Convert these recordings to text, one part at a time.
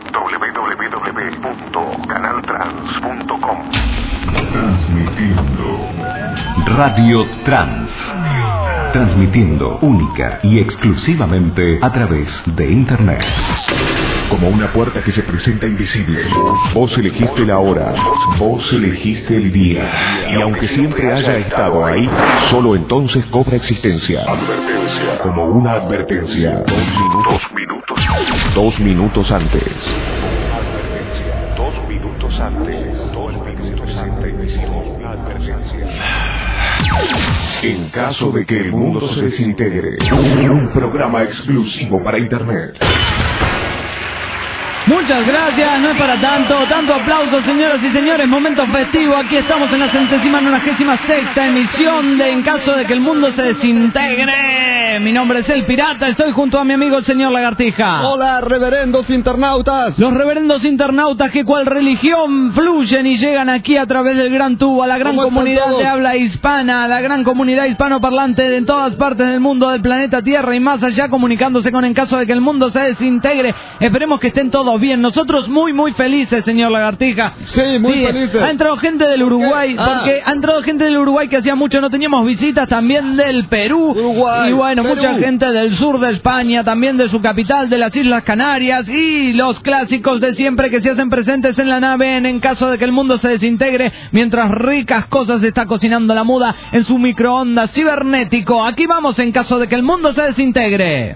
www.canaltrans.com. Transmitiendo Radio Trans. Transmitiendo única y exclusivamente a través de Internet. Como una puerta que se presenta invisible. Vos elegiste la hora, vos elegiste el día. Y aunque siempre haya estado ahí, solo entonces cobra existencia. Advertencia. Como una advertencia. 2 minutos antes. Advertencia. 2 minutos antes. 2 minutos antes. Una advertencia. En caso de que el mundo se desintegre, un programa exclusivo para Internet. Muchas gracias, no es para tanto aplauso, señoras y señores, momento festivo, aquí estamos en la 196ª emisión de En caso de que el mundo se desintegre. Mi nombre es El Pirata, estoy junto a mi amigo el señor Lagartija. Hola, reverendos internautas. Los reverendos internautas que cual religión fluyen y llegan aquí a través del gran tubo, a la gran comunidad de habla hispana, a la gran comunidad hispanoparlante de todas partes del mundo, del planeta Tierra y más allá, comunicándose con En caso de que el mundo se desintegre. Esperemos que estén todos bien, nosotros muy felices, señor Lagartija. Sí, muy felices. Ha entrado gente del Uruguay, porque ha entrado gente del Uruguay que hacía mucho no teníamos visitas, también del Perú, Uruguay, y bueno, Perú. Mucha gente del sur de España, también de su capital, de las Islas Canarias, y los clásicos de siempre que se hacen presentes en la nave en caso de que el mundo se desintegre, mientras ricas cosas está cocinando la muda en su microondas cibernético. Aquí vamos en caso de que el mundo se desintegre.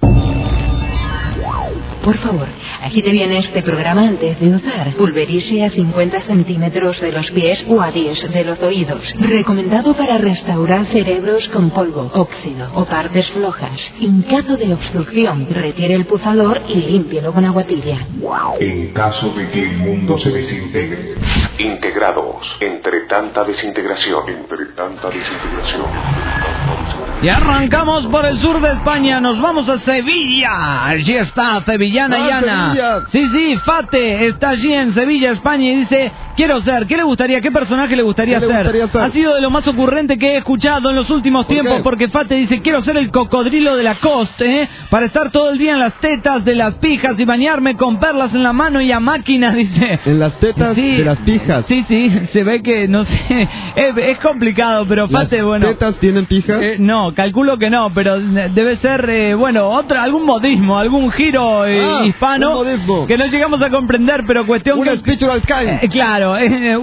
Por favor, agite bien este programa antes de usar. Pulverice a 50 centímetros de los pies o a 10 de los oídos. Recomendado para restaurar cerebros con polvo, óxido o partes flojas. En caso de obstrucción, retire el puzador y límpielo con agua tibia. En caso de que el mundo se desintegre. Integrados entre tanta desintegración. Y arrancamos por el sur de España, nos vamos a Sevilla. Allí está Sevillana y Ana. Sí, Fate está allí en Sevilla, España, y dice: quiero ser, ¿qué le gustaría? ¿Qué personaje le gustaría ser? Ha sido de lo más ocurrente que he escuchado en los últimos tiempos, porque Fate dice: quiero ser el cocodrilo de la costa, para estar todo el día en las tetas de las pijas y bañarme con perlas en la mano y a máquina, dice. En las tetas de las pijas. Sí, se ve que, no sé, es complicado, pero Fate, bueno. ¿Las tetas tienen pijas? No, calculo que no, pero debe ser, algún modismo, algún giro hispano que no llegamos a comprender, pero cuestión una spiritual kind. Claro,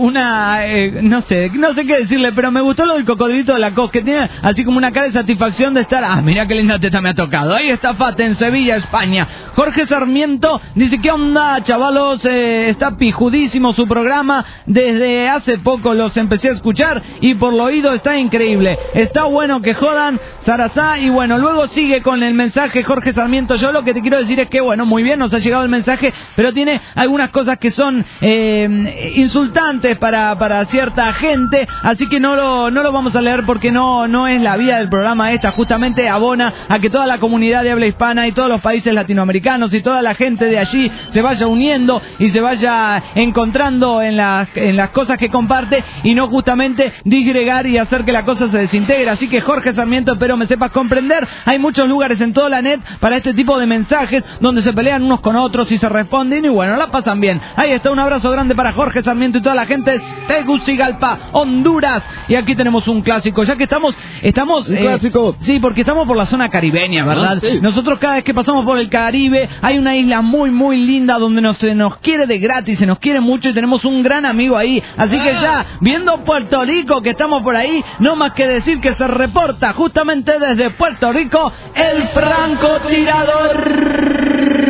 no sé qué decirle, pero me gustó lo del cocodrito de la costa, que tiene así como una cara de satisfacción de estar, mira qué linda teta me ha tocado. Ahí está Fate en Sevilla, España. Jorge Sarmiento dice: ¿qué onda, chavalos? Está pijudísimo su programa, desde hace poco los empecé a escuchar y por lo oído está increíble, está bueno que jodan, Sarazá. Y bueno, luego sigue con el mensaje Jorge Sarmiento. Yo lo que te quiero decir es que bueno, muy bien, nos ha llegado el mensaje, pero tiene algunas cosas que son insultantes para cierta gente, así que no lo vamos a leer porque no es la vía del programa esta. Justamente abona a que toda la comunidad de habla hispana y todos los países latinoamericanos y toda la gente de allí se vaya uniendo y se vaya encontrando en las cosas que comparte, y no justamente disgregar y hacer que la cosa se desintegre. Así que Jorge Sarmiento, espero me sepas comprender. Hay muchos lugares en toda la net para este tipo de mensajes donde se pelean unos con otros y se responden y bueno, la pasan bien. Ahí está, un abrazo grande para Jorge Sarmiento y toda la gente de Tegucigalpa, Honduras. Y aquí tenemos un clásico, ya que estamos un clásico. Sí, porque estamos por la zona caribeña, ¿verdad? Sí. Nosotros cada vez que pasamos por el Caribe hay una isla muy linda donde se nos quiere de gratis, se nos quiere mucho y tenemos un gran amigo ahí. Así que ya, viendo Puerto Rico que estamos por ahí, no más que decir que se reporta justamente desde Puerto Rico el francotirador.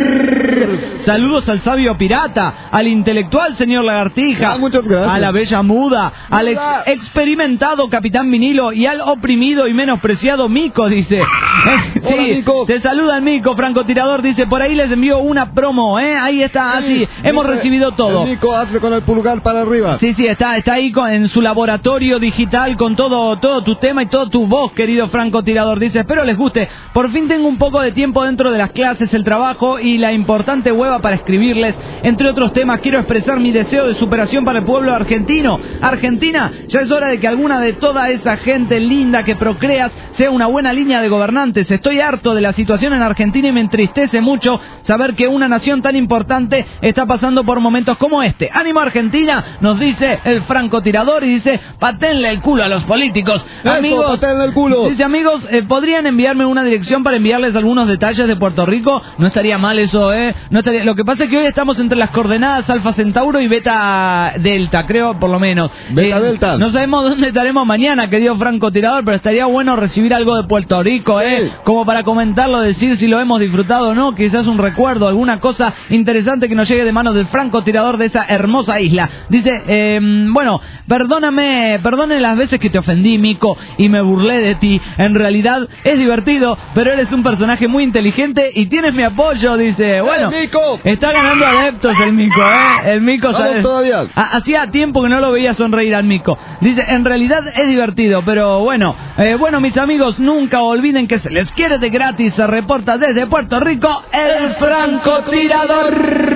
Saludos al sabio pirata, al intelectual señor Lagartija, muchas gracias. A la bella muda, al experimentado capitán Vinilo y al oprimido y menospreciado Mico, dice. Sí, hola, Mico. Te saluda el Mico, francotirador, dice, por ahí les envío una promo, ahí está, así, hemos recibido todo. El Mico hace con el pulgar para arriba. Sí, está ahí en su laboratorio digital con todo tu tema y toda tu voz, querido francotirador, dice, espero les guste, por fin tengo un poco de tiempo dentro de las clases, el trabajo y la importante hueva prueba para escribirles. Entre otros temas, quiero expresar mi deseo de superación para el pueblo argentino. Argentina, ya es hora de que alguna de toda esa gente linda que procreas sea una buena línea de gobernantes. Estoy harto de la situación en Argentina y me entristece mucho saber que una nación tan importante está pasando por momentos como este. ¡Ánimo Argentina!, nos dice el francotirador, y dice, patenle el culo a los políticos. Eso, Amigos, patenle el culo. dice, amigos, ¿podrían enviarme una dirección para enviarles algunos detalles de Puerto Rico? No estaría mal eso, No estaría... Lo que pasa es que hoy estamos entre las coordenadas Alfa Centauro y Beta Delta, creo, por lo menos. Beta Delta. No sabemos dónde estaremos mañana, querido francotirador, pero estaría bueno recibir algo de Puerto Rico, Sí. Como para comentarlo, decir si lo hemos disfrutado o no, quizás un recuerdo, alguna cosa interesante que nos llegue de manos del francotirador de esa hermosa isla. Dice, bueno, perdone las veces que te ofendí, Mico, y me burlé de ti. En realidad es divertido, pero eres un personaje muy inteligente y tienes mi apoyo, dice. Bueno, Mico! está ganando adeptos el Mico, El Mico, Vamos ¿sabes? todavía. Hacía tiempo que no lo veía sonreír al Mico. Dice, en realidad es divertido, pero bueno. Bueno, mis amigos, nunca olviden que se les quiere de gratis. Se reporta desde Puerto Rico el francotirador.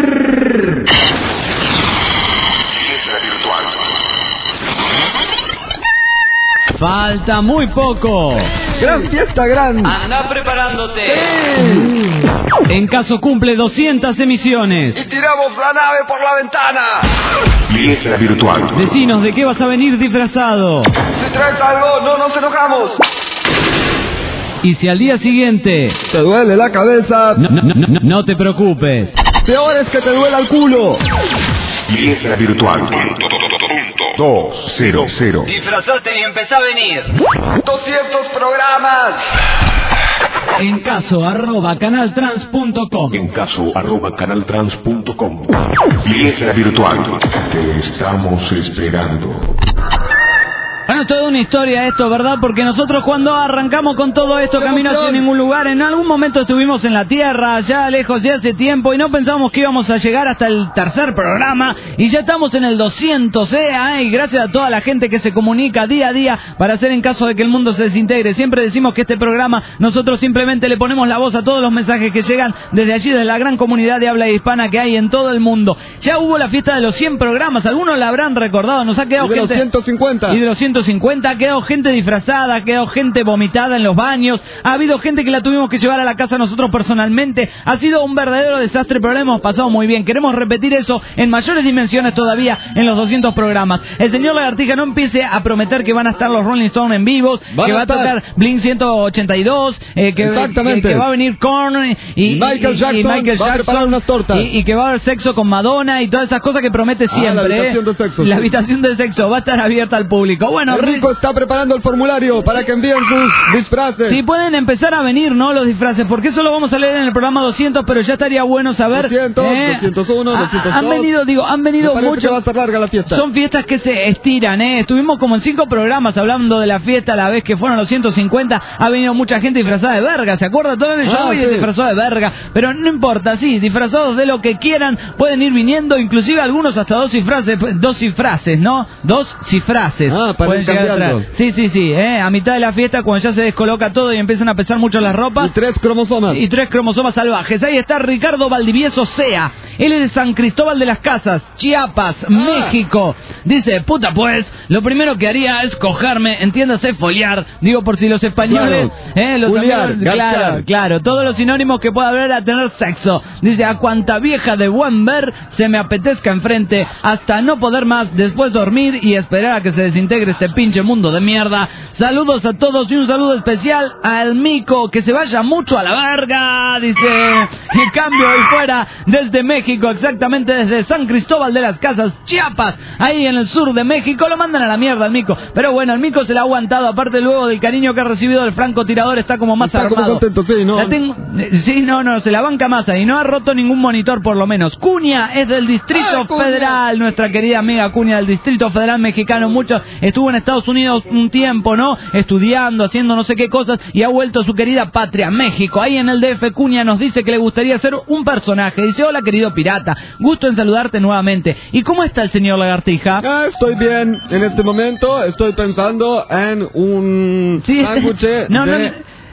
Falta muy poco. ¡Gran fiesta, gran! Anda preparándote. En caso cumple 200 emisiones. ¡Y tiramos la nave por la ventana! Fiesta virtual. Decinos de qué vas a venir disfrazado. Si traes algo, no nos enojamos. Y si al día siguiente ¿Te duele la cabeza? no te preocupes. Peor es que te duela el culo. Fiesta virtual. 200. Disfrazate y empezá a venir. 200 programas. En caso @canaltrans.com. En caso @canaltrans.com. Fiesta virtual. Te estamos esperando. Bueno, es toda una historia esto, ¿verdad? Porque nosotros cuando arrancamos con todo esto, camino hacia ningún lugar, en algún momento estuvimos en la Tierra, ya lejos, ya hace tiempo, y no pensábamos que íbamos a llegar hasta el tercer programa, y ya estamos en el 200, y gracias a toda la gente que se comunica día a día para hacer en caso de que el mundo se desintegre. Siempre decimos que este programa, nosotros simplemente le ponemos la voz a todos los mensajes que llegan desde allí, de la gran comunidad de habla hispana que hay en todo el mundo. Ya hubo la fiesta de los 100 programas, algunos la habrán recordado, nos ha quedado Y de los gente... 150. Y de los 150, ha quedado gente disfrazada, ha quedado gente vomitada en los baños, ha habido gente que la tuvimos que llevar a la casa nosotros personalmente. Ha sido un verdadero desastre, pero lo hemos pasado muy bien. Queremos repetir eso en mayores dimensiones todavía en los 200 programas. El señor Lagartija no empiece a prometer que van a estar los Rolling Stones en vivos, que va a tocar Blink 182, que va a venir Korn y Michael Jackson va a preparar unas tortas. Y que va a haber sexo con Madonna y todas esas cosas que promete siempre. La habitación de sexo. La habitación de sexo va a estar abierta al público. Bueno, Rico está preparando el formulario para que envíen sus disfraces. Sí, pueden empezar a venir, ¿no? Los disfraces, porque eso lo vamos a leer en el programa 200, pero ya estaría bueno saber. 200, 201, 202. Han venido muchos. Que va a ser larga la fiesta. Son fiestas que se estiran, Estuvimos como en 5 programas hablando de la fiesta a la vez que fueron los 150. Ha venido mucha gente disfrazada de verga, ¿se acuerda? Todo el show sí. disfrazado de verga, pero no importa, sí, disfrazados de lo que quieran, pueden ir viniendo, inclusive algunos hasta 2 cifrases, ¿no? 2 cifrases. Para ir cambiando. Sí, a mitad de la fiesta, cuando ya se descoloca todo y empiezan a pesar mucho las ropas. Y 3 cromosomas. Y 3 cromosomas salvajes. Ahí está Ricardo Valdivieso Sea. Él es de San Cristóbal de las Casas, Chiapas, México. Dice, puta pues, lo primero que haría es cogerme, entiéndase, foliar. Digo, por si los españoles... Claro, todos los sinónimos que pueda haber a tener sexo. Dice, a cuanta vieja de buen ver se me apetezca enfrente, hasta no poder más, después dormir y esperar a que se desintegre este pinche mundo de mierda. Saludos a todos y un saludo especial al Mico, que se vaya mucho a la verga, dice. En cambio, hoy fuera desde México, exactamente desde San Cristóbal de las Casas, Chiapas, ahí en el sur de México, lo mandan a la mierda al Mico. Pero bueno, el Mico se la ha aguantado, aparte luego del cariño que ha recibido del francotirador, está como más armado. Como contento, sí, ¿no? Se la banca más ahí, no ha roto ningún monitor por lo menos. Cuña es del Distrito Federal, nuestra querida amiga Cuña del Distrito Federal mexicano, estuvo en Estados Unidos un tiempo, ¿no? Estudiando, haciendo no sé qué cosas, y ha vuelto a su querida patria, México. Ahí en el DF, Cuña nos dice que le gustaría ser un personaje. Dice, hola querido pirata, gusto en saludarte nuevamente. ¿Y cómo está el señor Lagartija? Estoy bien, en este momento estoy pensando en un sándwich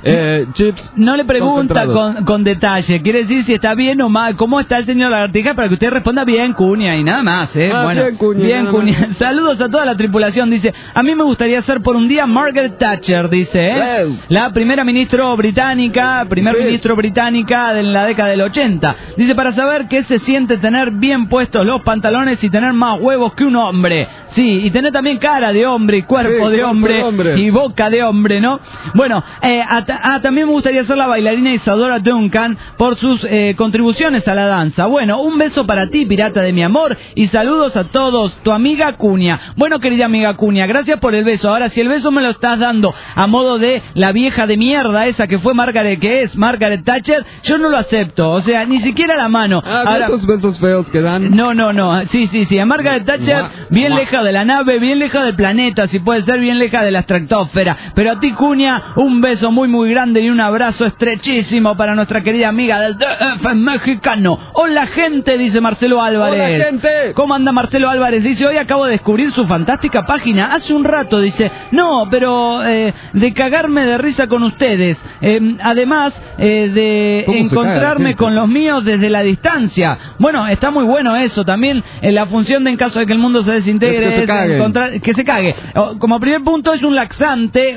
chips. No le pregunta concentrados. con detalle, quiere decir si está bien o mal, cómo está el señor Lagartija, para que usted responda bien, Cuña, y nada más, Bien, Cuña. Bien, Cuña. Saludos a toda la tripulación, dice, a mí me gustaría ser por un día Margaret Thatcher, dice, la primera ministra británica, ministro británica de la década del 80. Dice, para saber qué se siente tener bien puestos los pantalones y tener más huevos que un hombre. Sí, y tener también cara de hombre y cuerpo de hombre y boca de hombre, ¿no? Bueno, también me gustaría ser la bailarina Isadora Duncan por sus contribuciones a la danza. Bueno, un beso para ti, pirata de mi amor, y saludos a todos, tu amiga Cuña. Bueno, querida amiga Cuña, gracias por el beso. Ahora, si el beso me lo estás dando a modo de la vieja de mierda esa que fue Margaret Thatcher, yo no lo acepto, o sea, ni siquiera la mano. Ahora, esos besos feos que dan. No, sí, a Margaret Thatcher, bien lejos de la nave, bien lejos del planeta, si puede ser, bien lejos de la estratosfera. Pero a ti, Cuña, un beso muy, muy grande y un abrazo estrechísimo para nuestra querida amiga del DF mexicano. Hola, gente, dice Marcelo Álvarez. Hola, gente. ¿Cómo anda Marcelo Álvarez? Dice, hoy acabo de descubrir su fantástica página. Hace un rato, dice, no, pero de cagarme de risa con ustedes. Además de encontrarme con los míos desde la distancia. Bueno, está muy bueno eso. También la función de, en caso de que el mundo se desintegre, es encontrar que se cague. Como primer punto es un laxante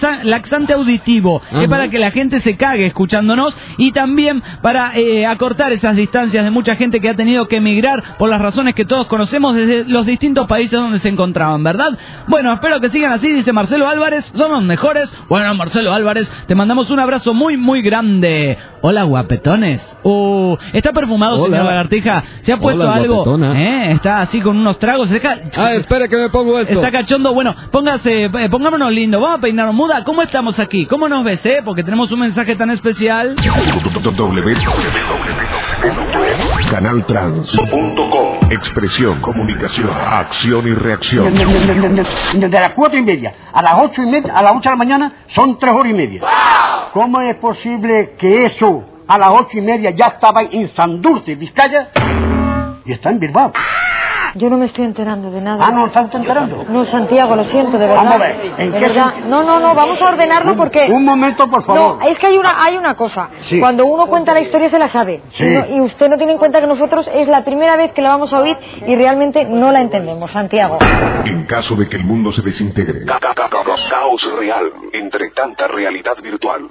auditivo, que es para que la gente se cague escuchándonos, y también para acortar esas distancias de mucha gente que ha tenido que emigrar por las razones que todos conocemos desde los distintos países donde se encontraban, ¿verdad? Bueno, espero que sigan así, dice Marcelo Álvarez, son los mejores. Bueno, Marcelo Álvarez, te mandamos un abrazo muy, muy grande. Hola, guapetones. Está perfumado, señor Lagartija. ¿Se ha puesto algo? Está así con unos tragos. Espere que me pongo esto. Está cachondo. Bueno, pongámonos lindo. Vamos a peinarnos. Muda, ¿cómo estamos aquí? ¿Cómo nos ves, Porque tenemos un mensaje tan especial. Canaltrans.com. Expresión, comunicación, acción y reacción. Desde las 4:30 a las 8:30, a las 8 de la mañana, son 3 horas y media. ¿Cómo es posible que eso a las 8:30 ya estaba en Santurce, Vizcaya, y está en Bilbao? Yo no me estoy enterando de nada. ¿No estás enterando? No, Santiago, lo siento, de verdad. Vamos a ver, ¿en qué verdad? No, vamos a ordenarlo porque... Un momento, por favor. No, es que hay una cosa. Sí. Cuando uno cuenta la historia se la sabe. Sí. Y usted no tiene en cuenta que nosotros es la primera vez que la vamos a oír y realmente no la entendemos, Santiago. En caso de que el mundo se desintegre. Caos real entre tanta realidad virtual.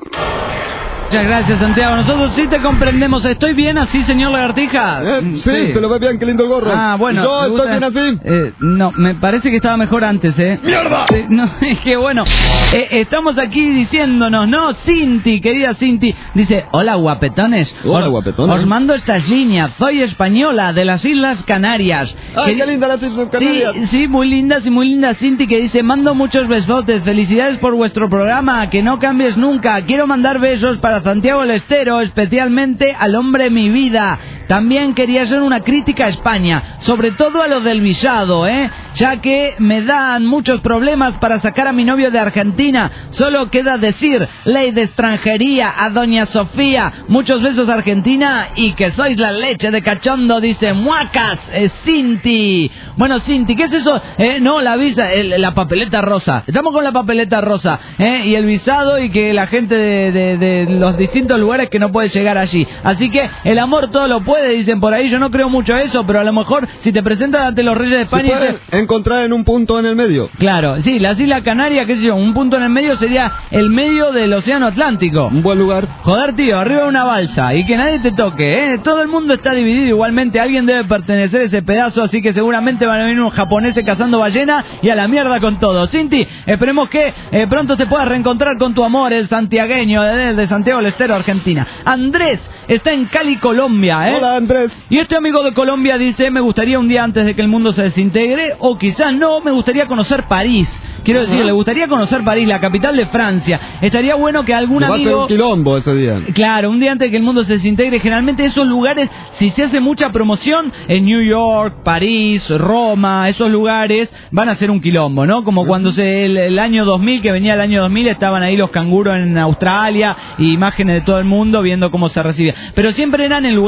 Muchas gracias, Santiago. Nosotros sí te comprendemos. ¿Estoy bien así, señor Lagartija? Sí, se lo ve bien, qué lindo el gorro. Bueno. Yo estoy bien así. No, me parece que estaba mejor antes, ¡Mierda! Sí, no, es que bueno, estamos aquí diciéndonos, ¿no? Cinti, querida Cinti, dice, hola, guapetones. Hola, guapetones. Os mando estas líneas. Soy española, de las Islas Canarias. ¡Ay, qué linda las Islas Canarias! Sí, muy lindas, Cinti, que dice, mando muchos besotes. Felicidades por vuestro programa, que no cambies nunca. Quiero mandar besos para Santiago del Estero, especialmente al hombre de mi vida. También quería hacer una crítica a España, sobre todo a lo del visado, ya que me dan muchos problemas para sacar a mi novio de Argentina. Solo queda decir, ley de extranjería a doña Sofía. Muchos besos, Argentina, y que sois la leche de cachondo, dice Muacas, Cinti. Bueno, Cinti, ¿qué es eso? No, la visa, la papeleta rosa. Estamos con la papeleta rosa, y el visado, y que la gente de los distintos lugares que no puede llegar allí. Así que el amor todo lo puede, dicen por ahí. Yo no creo mucho eso, pero a lo mejor si te presentas ante los reyes de España... ¿Se pueden encontrar en un punto en el medio? Claro, sí, las Islas Canarias, qué sé yo, un punto en el medio sería el medio del Océano Atlántico. Un buen lugar. Joder, tío, arriba de una balsa y que nadie te toque, Todo el mundo está dividido igualmente, alguien debe pertenecer a ese pedazo, así que seguramente van a venir unos japoneses cazando ballena y a la mierda con todo. Cinti, esperemos que pronto te puedas reencontrar con tu amor, el santiagueño de Santiago del Estero, Argentina. Andrés está en Cali, Colombia, Hola, Andrés. Y este amigo de Colombia dice, me gustaría un día antes de que el mundo se desintegre, o quizás no, me gustaría conocer París. Quiero decir, le gustaría conocer París, la capital de Francia. Estaría bueno que algún amigo... Va a ser un quilombo ese día. Claro, un día antes de que el mundo se desintegre. Generalmente esos lugares, si se hace mucha promoción, en New York, París, Roma, esos lugares van a ser un quilombo, ¿no? Como cuando el año 2000, que venía el año 2000, estaban ahí los canguros en Australia, y imágenes de todo el mundo viendo cómo se recibía. Pero siempre eran en lugares así que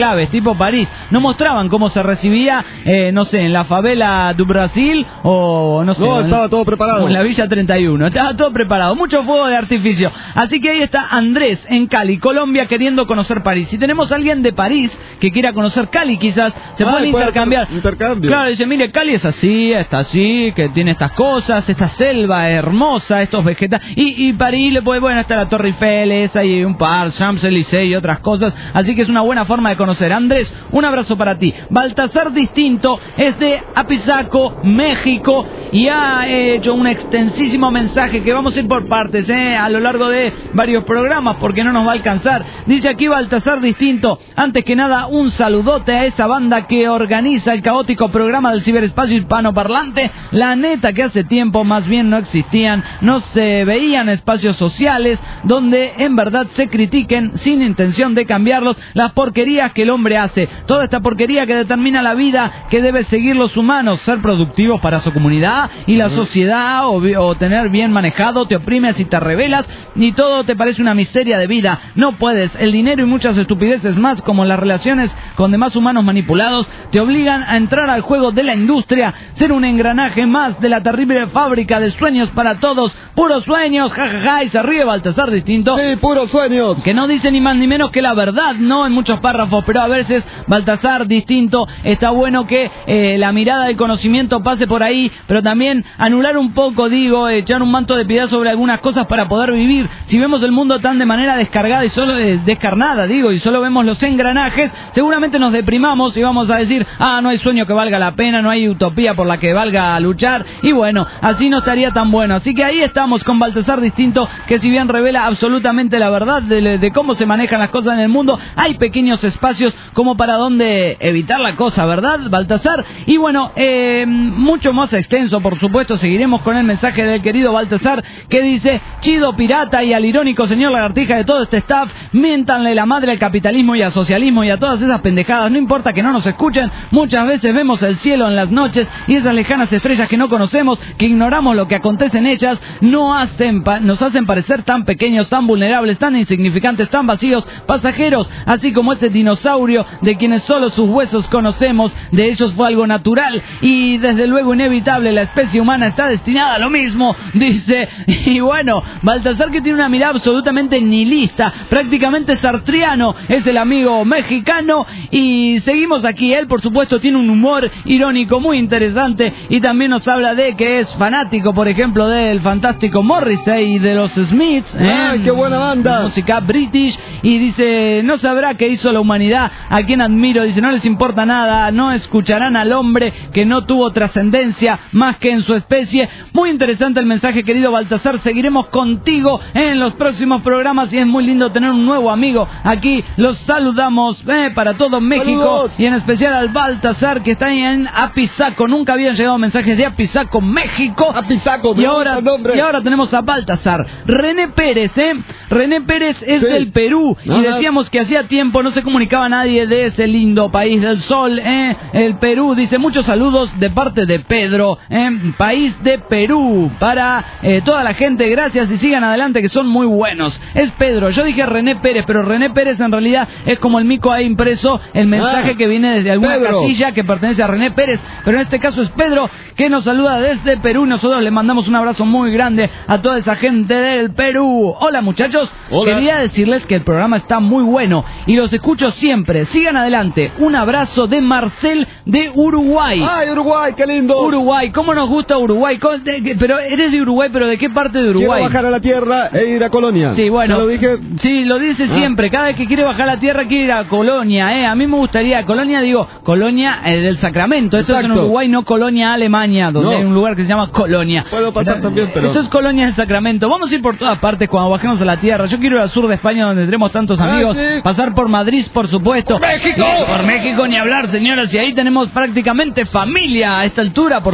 enclaves, tipo París. No mostraban cómo se recibía, no sé, en la favela do Brasil o no sé. No, estaba todo preparado. En la Villa 31. Estaba todo preparado. Mucho fuego de artificio. Así que ahí está Andrés en Cali, Colombia, queriendo conocer París. Si tenemos a alguien de París que quiera conocer Cali, quizás se puede intercambiar. Claro, dice, mire, Cali es así, está así, que tiene estas cosas, esta selva hermosa, estos vegetales. Y París le puede, bueno, está la Torre Eiffel, esa y un par, Champs-Élysées y otras cosas. Así que es una buena forma de conocer. Andrés, un abrazo para ti. Baltasar Distinto es de Apizaco, México, y ha hecho un extensísimo mensaje que vamos a ir por partes, a lo largo de varios programas, porque no nos va a alcanzar. Dice aquí Baltasar Distinto, antes que nada, un saludote a esa banda que organiza el caótico programa del ciberespacio hispanoparlante. La neta que hace tiempo más bien no existían, no se veían espacios sociales donde en verdad se critiquen sin intención de cambiarlos las porquerías que el hombre hace. Toda esta porquería que determina la vida que deben seguir los humanos, ser productivos para su comunidad y la sociedad, o tener bien manejado, te oprimes y te rebelas y todo te parece una miseria de vida. No puedes. El dinero y muchas estupideces más, como las relaciones con demás humanos manipulados, te obligan a entrar al juego de la industria, ser un engranaje más de la terrible fábrica de sueños para todos. Puros sueños, jajaja, y se ríe Baltasar Distinto. Sí, puros sueños. Que no dice ni más ni menos que la verdad, ¿no? En muchos párrafos, pero a veces Baltasar Distinto está bueno que la mirada del conocimiento pase por ahí, pero también anular un poco, digo, echar un manto de piedad sobre algunas cosas para poder vivir. Si vemos el mundo tan de manera descargada y solo descarnada, digo, y solo vemos los engranajes, seguramente nos deprimamos y vamos a decir, no hay sueño que valga la pena, no hay utopía por la que valga luchar, y bueno, así no estaría tan bueno. Así que ahí estamos con Baltasar Distinto, que si bien revela absolutamente la verdad de cómo se manejan las cosas en el mundo, hay pequeños espacios como para donde evitar la cosa, ¿verdad, Baltasar? Y bueno, mucho más extenso, por supuesto, seguiremos con el mensaje del querido Baltasar, que dice, chido pirata y al irónico señor lagartija de todo este staff, miéntanle la madre al capitalismo y al socialismo y a todas esas pendejadas, no importa que no nos escuchen, muchas veces vemos el cielo en las noches y esas lejanas estrellas que no conocemos, que ignoramos lo que acontece en ellas, nos hacen parecer tan pequeños, tan vulnerables, tan insignificantes, tan vacíos, pasajeros, así como ese dinosaurio de quienes solo sus huesos conocemos. De ellos fue algo natural y desde luego inevitable. La especie humana está destinada a lo mismo, dice. Y bueno, Baltasar, que tiene una mirada absolutamente nihilista, prácticamente sartriano, es el amigo mexicano, y seguimos aquí. Él, por supuesto, tiene un humor irónico muy interesante y también nos habla de que es fanático, por ejemplo, del fantástico Morrissey y de los Smiths, ¡ay, qué buena banda! Música british, y dice, no sabrá qué hizo la humanidad, a quien admiro, dice, no les importa nada, no escucharán al hombre que no tuvo trascendencia más que en su especie. Muy interesante el mensaje, querido Baltasar, seguiremos contigo en los próximos programas y es muy lindo tener un nuevo amigo aquí. Los saludamos para todo México. ¡Saludos! Y en especial al Baltasar, que está ahí en Apizaco. Nunca habían llegado mensajes de Apizaco, México. Apizaco, y ahora tenemos a Baltasar. René Pérez, René Pérez es del Perú, y decíamos que hacía tiempo no se comunicaba nadie de ese lindo país del sol, el Perú. Dice, muchos saludos de parte de Pedro, país de Perú, para toda la gente, gracias y sigan adelante que son muy buenos. Es Pedro, yo dije René Pérez, pero René Pérez en realidad es como el mico ahí impreso, el mensaje que viene desde alguna casilla que pertenece a René Pérez, pero en este caso es Pedro, que nos saluda desde Perú. Nosotros le mandamos un abrazo muy grande a toda esa gente del Perú. Hola muchachos, quería decirles que el programa está muy bueno y los escucho siempre, sigan adelante. Un abrazo de Marcel de Uruguay. ¡Ay, Uruguay, qué lindo! Uruguay, ¿cómo nos gusta Uruguay? Pero eres de Uruguay, pero ¿de qué parte de Uruguay? Quiero bajar a la tierra e ir a Colonia. Sí, bueno. ¿Ya lo dije? Sí, lo dice siempre. Cada vez que quiere bajar a la tierra quiere ir a Colonia, A mí me gustaría, Colonia, digo, Colonia del Sacramento. Esto es en Uruguay, no Colonia, Alemania, donde hay un lugar que se llama Colonia. Puedo pasar también, pero... Esto es Colonia del Sacramento. Vamos a ir por todas partes cuando bajemos a la tierra. Yo quiero ir al sur de España, donde tendremos tantos amigos. Sí. Pasar por Madrid, por supuesto. ¡Por México! Por México ni hablar, señoras. Y ahí tenemos prácticamente familia a esta altura. Por supuesto, iremos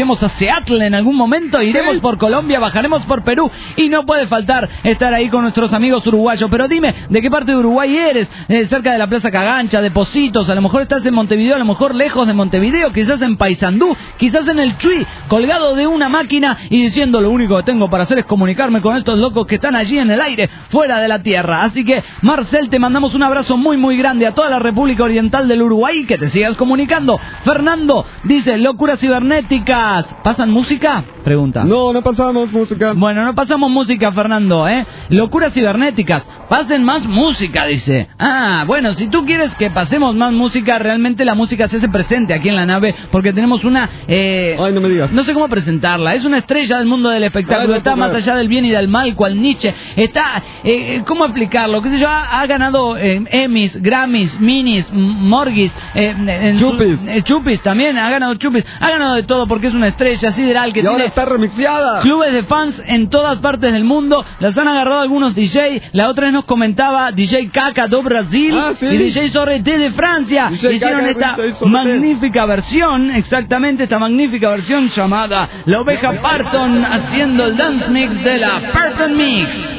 iremos a Seattle en algún momento, iremos por Colombia, bajaremos por Perú y no puede faltar estar ahí con nuestros amigos uruguayos. Pero dime, ¿de qué parte de Uruguay eres? Cerca de la Plaza Cagancha, de Pocitos, a lo mejor estás en Montevideo, a lo mejor lejos de Montevideo, quizás en Paysandú, quizás en el Chuy, colgado de una máquina y diciendo lo único que tengo para hacer es comunicarme con estos locos que están allí en el aire, fuera de la tierra. Así que, Marcel, te mandamos un abrazo muy muy grande a toda la República Oriental del Uruguay, que te sigas comunicando. Fernando dice, locuras cibernéticas. ¿Pasan música? Pregunta. No pasamos música. Bueno, no pasamos música, Fernando, ¿eh? Locuras cibernéticas. Pasen más música, dice. Ah, bueno, si tú quieres que pasemos más música, realmente la música se hace presente aquí en la nave, porque tenemos una... Ay, no me digas. No sé cómo presentarla. Es una estrella del mundo del espectáculo. Está más allá del bien y del mal, cual Nietzsche. Está... ¿cómo explicarlo? ¿Qué sé yo? Ha ganado Emmys, Grammys, Minis, Morgis, Chupis también. Ha ganado Chupis. Ha ganado de todo porque es una estrella sideral que tiene... Está remixeada. Clubes de fans en todas partes del mundo. Las han agarrado algunos DJ. La otra vez nos comentaba DJ Caca do Brasil y DJ Sorrete de Francia. DJ hicieron esta magnífica versión, exactamente esta magnífica versión llamada La Oveja Parton, haciendo el dance mix de la Parton Mix.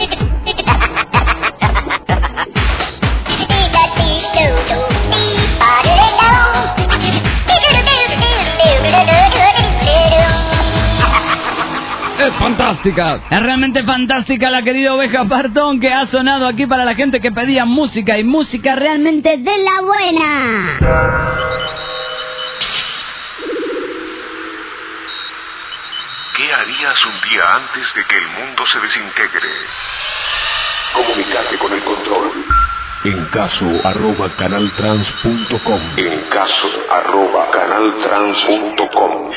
Es fantástica. Es realmente fantástica la querida Oveja Parton, que ha sonado aquí para la gente que pedía música, y música realmente de la buena. ¿Qué harías un día antes de que el mundo se desintegre? Comunicarte con el control. En caso @canaltrans.com. En caso @canaltrans.com.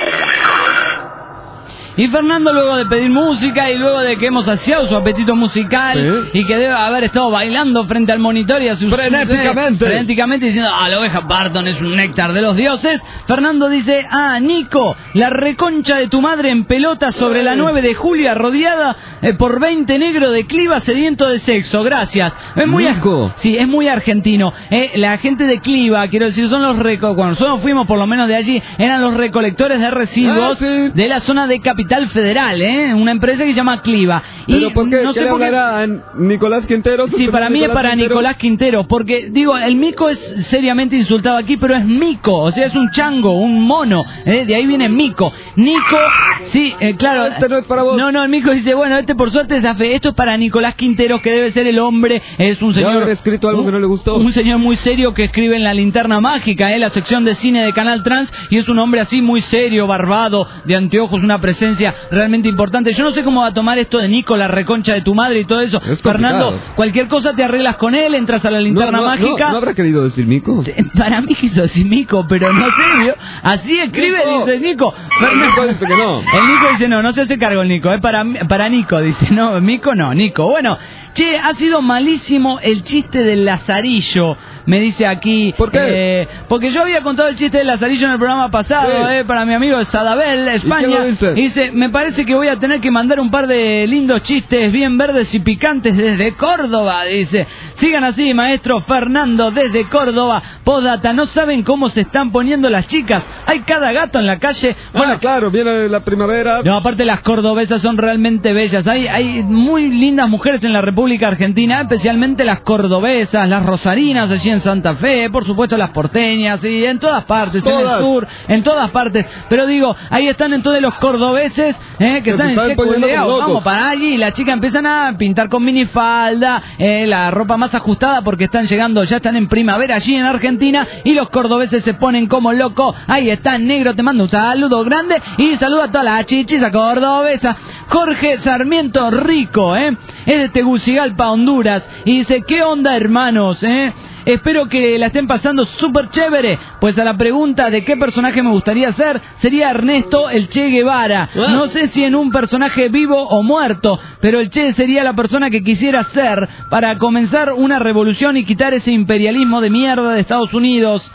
Y Fernando, luego de pedir música y luego de que hemos saciado su apetito musical y que debe haber estado bailando frente al monitor y a sus... frenéticamente diciendo, la Oveja Parton es un néctar de los dioses, Fernando dice, Nico, la reconcha de tu madre en pelota sobre la 9 de julio, rodeada por 20 negros de Cliva sediento de sexo, gracias. Es muy sí, es muy argentino. La gente de Cliva, quiero decir, son los cuando nosotros fuimos por lo menos de allí, eran los recolectores de residuos de la zona de Capital Federal, una empresa que se llama Cliva. ¿Pero por qué? No sé por qué Nicolás Quintero. Sí, para mí es para Nicolás Quintero, porque digo, el mico es seriamente insultado aquí, pero es mico, o sea, es un chango, un mono, de ahí viene mico. Nico, sí, claro. Este no es para vos. No, el mico dice, bueno, por suerte es fe. Esto es para Nicolás Quintero, que debe ser el hombre, es un señor... ¿Ya escrito algo que no le gustó? Un señor muy serio que escribe en La Linterna Mágica, la sección de cine de Canal Trans, y es un hombre así muy serio, barbado, de anteojos, una presencia realmente importante. Yo no sé cómo va a tomar esto de Nico, la reconcha de tu madre y todo eso. Fernando, cualquier cosa te arreglas con él, entras a La Linterna Mágica. ¿No habrá querido decir Mico? Para mí quiso decir Mico, pero no sé, ¿vio? Así escribe, dice Nico. El Nico dice que no. El Nico dice no se hace cargo el Nico, para Nico, dice, no, Mico no, Nico. Bueno, che, ha sido malísimo el chiste del Lazarillo, me dice aquí. ¿Por qué? Porque yo había contado el chiste del Lazarillo en el programa pasado, para mi amigo de Sadabel, España. ¿Y dice, me parece que voy a tener que mandar un par de lindos chistes bien verdes y picantes desde Córdoba, dice. Sigan así, maestro Fernando, desde Córdoba. Postdata, no saben cómo se están poniendo las chicas. Hay cada gato en la calle. Bueno, claro, viene la primavera. No, aparte las cordobesas son realmente bellas. Hay muy lindas mujeres en la República Argentina, especialmente las cordobesas, las rosarinas allí en Santa Fe, por supuesto las porteñas, y en todas partes, en el sur, en todas partes. Pero digo, ahí están entonces los cordobeses, que están encheculeados. Vamos para allí, y las chicas empiezan a pintar con minifalda, la ropa más ajustada, porque están llegando, ya están en primavera allí en Argentina, y los cordobeses se ponen como locos. Ahí está, negro, te mando un saludo grande, y saludo a todas las chichis cordobesas. Jorge Sarmiento Rico, es de Tegucigalpa, Honduras, y dice, ¿qué onda, hermanos, Espero que la estén pasando súper chévere, pues a la pregunta de qué personaje me gustaría ser, sería Ernesto el Che Guevara. No sé si en un personaje vivo o muerto, pero el Che sería la persona que quisiera ser para comenzar una revolución y quitar ese imperialismo de mierda de Estados Unidos.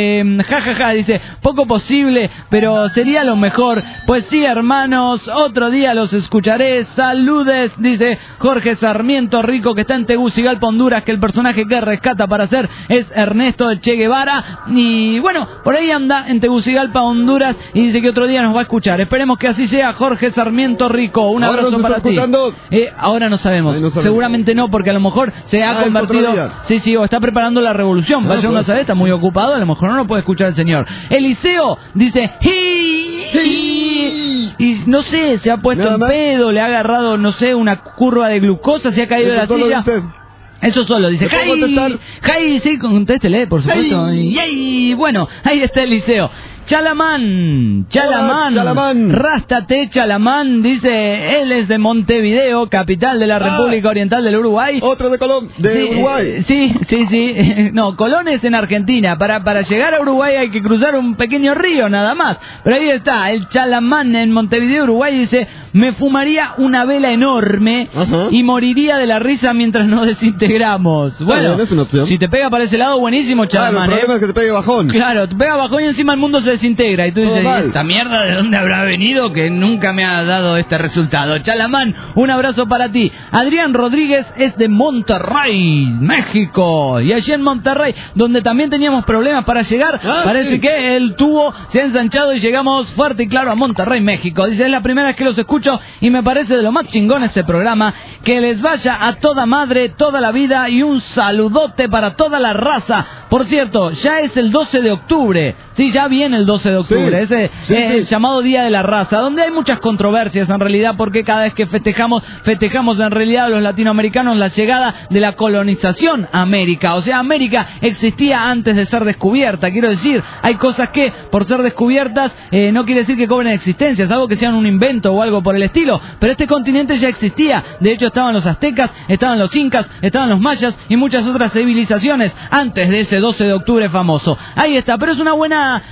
Dice, poco posible, pero sería lo mejor. Pues sí, hermanos, otro día los escucharé. Saludes, dice Jorge Sarmiento Rico, que está en Tegucigalpa, Honduras, que el personaje que rescata para hacer es Ernesto de Che Guevara. Y bueno, por ahí anda en Tegucigalpa, Honduras, y dice que otro día nos va a escuchar. Esperemos que así sea. Jorge Sarmiento Rico, un abrazo para ti. Ahora no sabemos. Seguramente no, porque a lo mejor se ha convertido... Sí, o está preparando la revolución. Vaya uno a saber, está muy ocupado, a lo mejor no lo puede escuchar el señor. Eliseo dice... Y no sé, se ha puesto en pedo, le ha agarrado, no sé, una curva de glucosa, se ha caído de la silla. Eso solo, dice, ¡Jai! Sí, contéstele, por supuesto. ¡Yay! Bueno, ahí está Eliseo. Chalamán, Rástate Chalamán, dice, él es de Montevideo, capital de la República Oriental del Uruguay. Otro de Uruguay. Sí. No, Colón es en Argentina. Para llegar a Uruguay hay que cruzar un pequeño río nada más. Pero ahí está, el Chalamán en Montevideo, Uruguay, dice, me fumaría una vela enorme y moriría de la risa mientras nos desintegramos. Bueno, es una opción. Si te pega para ese lado, buenísimo, Chalamán. Claro, el problema es que te pegue bajón. Claro, te pega bajón y encima el mundo se desintegra. Y tú dices, ¿esta mierda de dónde habrá venido que nunca me ha dado este resultado? Chalamán, un abrazo para ti. Adrián Rodríguez es de Monterrey, México. Y allí en Monterrey, donde también teníamos problemas para llegar, parece que el tubo se ha ensanchado y llegamos fuerte y claro a Monterrey, México. Dice, es la primera vez que los escucho y me parece de lo más chingón este programa. Que les vaya a toda madre, toda la vida y un saludote para toda la raza. Por cierto, ya es el 12 de octubre. Sí, ya viene el 12 de octubre. Ese es el llamado Día de la Raza, donde hay muchas controversias en realidad, porque cada vez que festejamos en realidad los latinoamericanos la llegada de la colonización a América. O sea, América existía antes de ser descubierta. Quiero decir, hay cosas que por ser descubiertas no quiere decir que cobren existencia, es algo que sean un invento o algo por el estilo, pero este continente ya existía. De hecho, estaban los aztecas, estaban los incas, estaban los mayas y muchas otras civilizaciones antes de ese 12 de octubre famoso. Ahí está, pero es una buena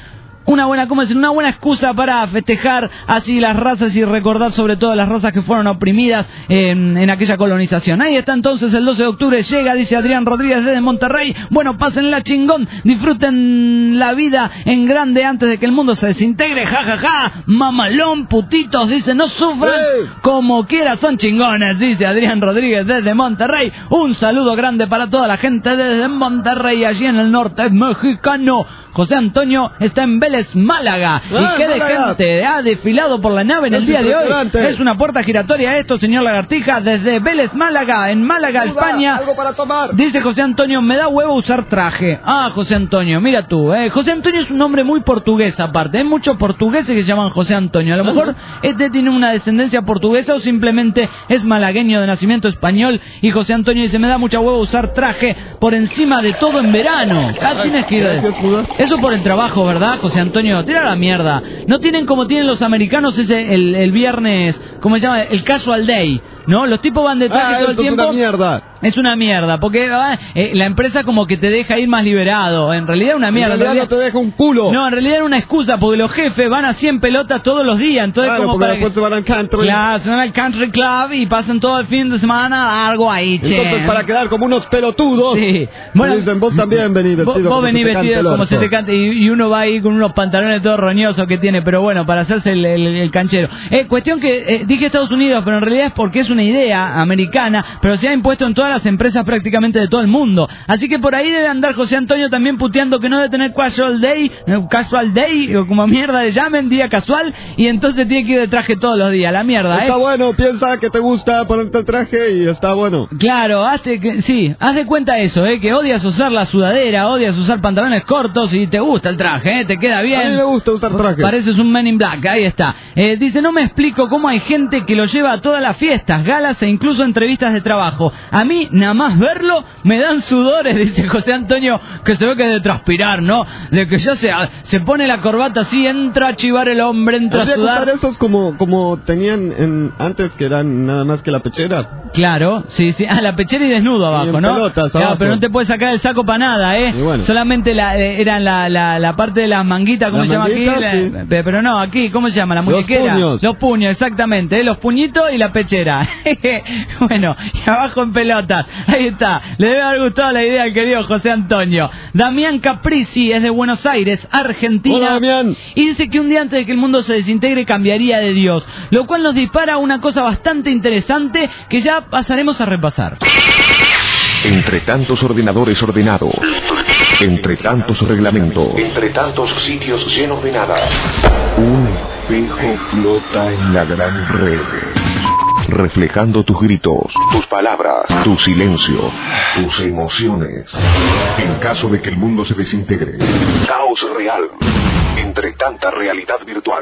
excusa para festejar así las razas y recordar sobre todo las razas que fueron oprimidas en aquella colonización. Ahí está entonces el 12 de octubre, llega, dice Adrián Rodríguez desde Monterrey. Bueno, pásenla chingón, disfruten la vida en grande antes de que el mundo se desintegre, jajaja, mamalón, putitos, dice, no sufran, como quiera son chingones, dice Adrián Rodríguez desde Monterrey. Un saludo grande para toda la gente desde Monterrey, allí en el norte mexicano. José Antonio está en Vélez, Málaga. Y qué de gente ha desfilado por la nave en el día de hoy. Es una puerta giratoria esto, señor Lagartija, desde Vélez, Málaga, en Málaga, España. Algo para tomar. Dice José Antonio, me da huevo usar traje. José Antonio, mira tú. José Antonio es un nombre muy portugués aparte. Hay muchos portugueses que se llaman José Antonio. A lo mejor tiene una descendencia portuguesa o simplemente es malagueño de nacimiento español. Y José Antonio dice, me da mucha huevo usar traje por encima de todo en verano. Tienes que ir a eso por el trabajo, ¿verdad, José Antonio? Tira la mierda. No tienen como tienen los americanos el viernes, ¿cómo se llama? El casual day, ¿no? Los tipos van de traje todo el tiempo. Es una mierda. Es una mierda, porque la empresa como que te deja ir más liberado. En realidad es una mierda. En realidad no te deja un culo. No, en realidad era una excusa, porque los jefes van así en pelotas todos los días. Entonces, claro, como porque después se van al country. Claro, se van al country club y pasan todo el fin de semana algo ahí, che. Entonces, para quedar como unos pelotudos. Sí. Bueno, dicen, vos también venís vestido vos venís vestido como se te cante. Y uno va ahí con unos pantalones todos roñosos que tiene, pero bueno, para hacerse el canchero. Cuestión que dije Estados Unidos, pero en realidad es porque es una idea americana, pero se ha impuesto en todas las empresas prácticamente de todo el mundo. Así que por ahí debe andar José Antonio también puteando que no debe tener casual day, o como mierda le llamen, día casual, y entonces tiene que ir de traje todos los días. La mierda, Está bueno, piensa que te gusta ponerte el traje y está bueno. Claro, haz de cuenta eso, que odias usar la sudadera, odias usar pantalones cortos y te gusta el traje, te queda bien. A mí me gusta usar traje. Pareces un Men in Black, ahí está. Dice, no me explico cómo hay gente que lo lleva a todas las fiestas, galas e incluso entrevistas de trabajo. A mí, nada más verlo, me dan sudores, dice José Antonio, que se ve que es de transpirar, ¿no? De que ya se pone la corbata así, entra a chivar el hombre, entra a sudar. ¿Usar esos como tenían antes, que eran nada más que la pechera? Claro, sí. La pechera y desnudo abajo, ¿no? Pelotas, claro, abajo. pero no te puedes sacar el saco para nada, Y bueno. Solamente eran la parte de las manguitas, ¿cómo se llama aquí? Sí. Pero no, aquí, ¿cómo se llama? La muñequera. Los puños, exactamente, los puñitos y la pechera. Bueno, y abajo en pelotas. Ahí está. Le debe haber gustado la idea al querido José Antonio. Damián Caprisi es de Buenos Aires, Argentina. Hola, Damián. Y dice que un día antes de que el mundo se desintegre cambiaría de Dios, lo cual nos dispara una cosa bastante interesante que ya pasaremos a repasar. Entre tantos ordenadores ordenados, entre tantos reglamentos, entre tantos sitios llenos de nada, un espejo flota en la gran red, reflejando tus gritos, tus palabras, tu silencio, tus emociones. En caso de que el mundo se desintegre, caos real, entre tanta realidad virtual.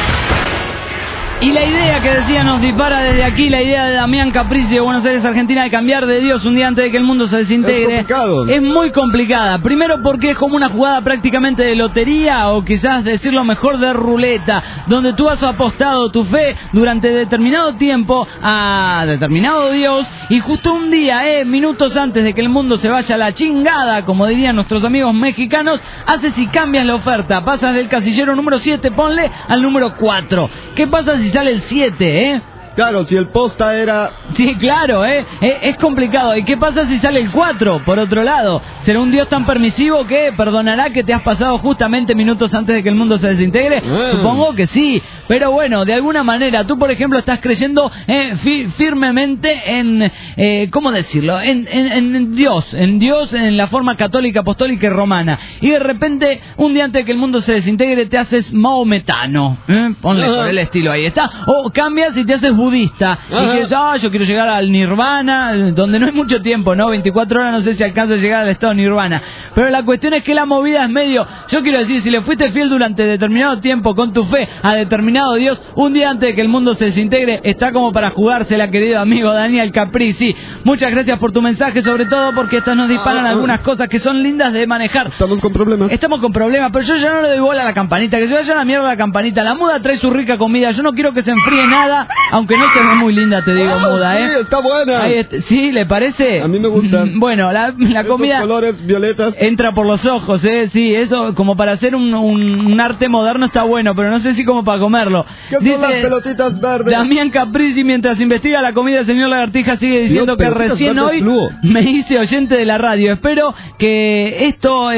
Y la idea que decía nos dispara desde aquí, la idea de Damián Caprisi de Buenos Aires, Argentina, de cambiar de Dios un día antes de que el mundo se desintegre. Es muy complicada. Primero porque es como una jugada prácticamente de lotería, o quizás decirlo mejor de ruleta, donde tú has apostado tu fe durante determinado tiempo a determinado Dios, y justo un día, minutos antes de que el mundo se vaya a la chingada, como dirían nuestros amigos mexicanos, haces y cambias la oferta. Pasas del casillero número 7, ponle, al número 4. ¿Qué pasa si sale el 7, Claro, si el posta era... Sí, claro, es complicado. ¿Y qué pasa si sale el 4, por otro lado? ¿Será un Dios tan permisivo que perdonará que te has pasado justamente minutos antes de que el mundo se desintegre? Supongo que sí. Pero bueno, de alguna manera, tú, por ejemplo, estás creyendo firmemente en... ¿cómo decirlo? En Dios. En Dios en la forma católica, apostólica y romana. Y de repente, un día antes de que el mundo se desintegre, te haces maometano. Ponle por el estilo, ahí está. O cambias y te haces budista. Y que yo quiero llegar al nirvana, donde no hay mucho tiempo, ¿no? 24 horas no sé si alcanza a llegar al estado nirvana. Pero la cuestión es que la movida es medio... Yo quiero decir, si le fuiste fiel durante determinado tiempo con tu fe a determinado Dios, un día antes de que el mundo se desintegre, está como para jugársela, querido amigo Daniel Caprisi. Muchas gracias por tu mensaje, sobre todo porque estas nos disparan algunas cosas que son lindas de manejar. Estamos con problemas, pero yo ya no le doy bola a la campanita, que se vaya a la mierda la campanita. La muda trae su rica comida, yo no quiero que se enfríe nada, aunque no se ve muy linda, te digo, muda, Sí, está buena. ¿Sí? ¿Le parece? A mí me gusta. Bueno, la comida... colores violetas. Entra por los ojos, Sí, eso como para hacer un arte moderno está bueno, pero no sé si como para comerlo. ¿Qué son las pelotitas verdes? Damián Caprisi, mientras investiga la comida, el señor Lagartija sigue diciendo que recién hoy me hice oyente de la radio. Espero que esto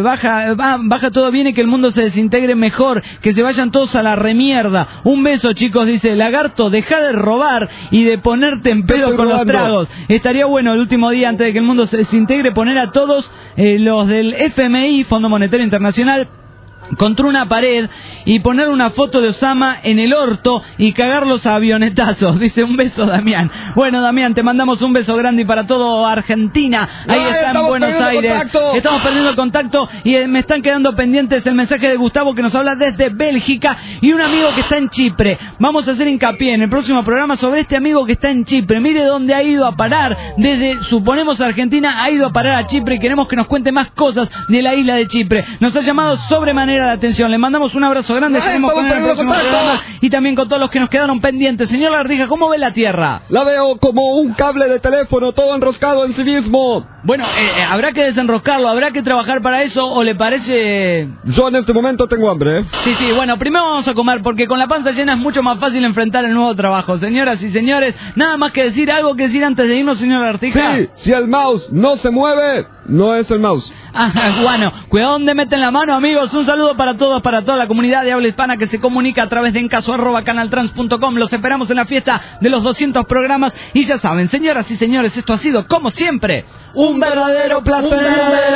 baja todo bien y que el mundo se desintegre mejor, que se vayan todos a la remierda. Un beso, chicos, dice Lagarto, deja de robar y de ponerte en pedo con los tragos. Estaría bueno el último día antes de que el mundo se desintegre poner a todos los del FMI, Fondo Monetario Internacional, contra una pared y poner una foto de Osama en el orto y cagarlos a avionetazos. Dice, un beso, Damián. Bueno, Damián, te mandamos un beso grande y para todo Argentina. Ahí está en Buenos Aires. Estamos perdiendo contacto y me están quedando pendientes el mensaje de Gustavo, que nos habla desde Bélgica, y un amigo que está en Chipre. Vamos a hacer hincapié en el próximo programa sobre este amigo que está en Chipre. Mire dónde ha ido a parar. Desde, suponemos, Argentina, ha ido a parar a Chipre, y queremos que nos cuente más cosas de la isla de Chipre. Nos ha llamado sobremanera la atención. Le mandamos un abrazo grande. Seguimos con el próximo programa y también con todos los que nos quedaron pendientes. Señor Lagartija, ¿cómo ve la Tierra? La veo como un cable de teléfono, todo enroscado en sí mismo. Bueno, habrá que desenroscarlo, habrá que trabajar para eso, ¿o le parece...? Yo en este momento tengo hambre, Sí, bueno, primero vamos a comer, porque con la panza llena es mucho más fácil enfrentar el nuevo trabajo. Señoras y señores, nada más que decir, algo que decir antes de irnos, señor Lagartija. Sí, si el mouse no se mueve, no es el mouse. Bueno, cuidado donde meten la mano, amigos. Un saludo para todos, para toda la comunidad de habla hispana que se comunica a través de encaso@canaltrans.com. Los esperamos en la fiesta de los 200 programas. Y ya saben, señoras y señores, esto ha sido, como siempre, un verdadero placer.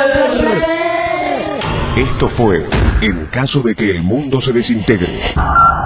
Esto fue En caso de que el mundo se desintegre.